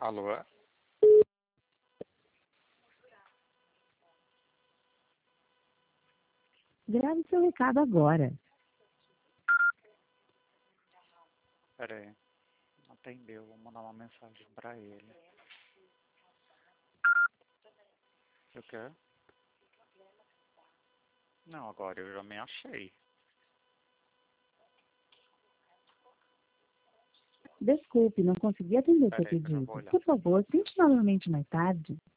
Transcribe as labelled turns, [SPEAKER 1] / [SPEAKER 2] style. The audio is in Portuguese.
[SPEAKER 1] Alô?
[SPEAKER 2] Grave seu recado agora.
[SPEAKER 1] Pera aí. Não atendeu, vou mandar uma mensagem pra ele. O quê? Não, agora eu já me achei.
[SPEAKER 2] Desculpe, não consegui atender seu
[SPEAKER 1] Pera aí que eu já
[SPEAKER 2] pedido.
[SPEAKER 1] vou olhar.
[SPEAKER 2] Por favor, tente novamente mais tarde.